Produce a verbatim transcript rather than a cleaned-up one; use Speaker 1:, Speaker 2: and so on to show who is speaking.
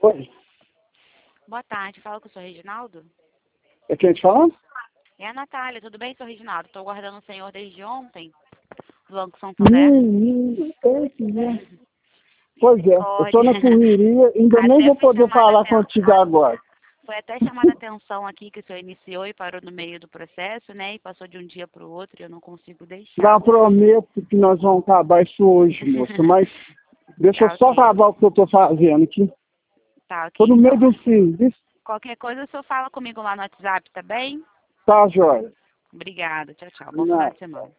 Speaker 1: Oi,
Speaker 2: Boa tarde, fala com o senhor Reginaldo?
Speaker 1: é quem te falando?
Speaker 2: É a Natália, tudo bem, senhor Reginaldo? Estou guardando o senhor desde ontem, do Banco Santander.
Speaker 1: Menino, é que é. Pois é, eu tô
Speaker 2: Misericórdia.
Speaker 1: na correria, ainda nem
Speaker 2: Até
Speaker 1: vou
Speaker 2: foi
Speaker 1: poder
Speaker 2: chamada a
Speaker 1: falar
Speaker 2: aten-
Speaker 1: contigo agora.
Speaker 2: Foi até chamada a atenção aqui que o senhor iniciou e parou no meio do processo, né? E passou de um dia para o outro e eu não consigo deixar.
Speaker 1: Não prometo que nós vamos acabar isso hoje, moça, mas deixa eu
Speaker 2: Tá
Speaker 1: só
Speaker 2: ok.
Speaker 1: acabar o que eu tô fazendo aqui.
Speaker 2: Tá
Speaker 1: Tô
Speaker 2: ok,
Speaker 1: no meio
Speaker 2: então.
Speaker 1: do serviço,
Speaker 2: Qualquer coisa o senhor fala comigo lá no WhatsApp, tá bem?
Speaker 1: tá, joia?
Speaker 2: Obrigada, tchau, tchau. Bom final
Speaker 1: Não.
Speaker 2: de semana.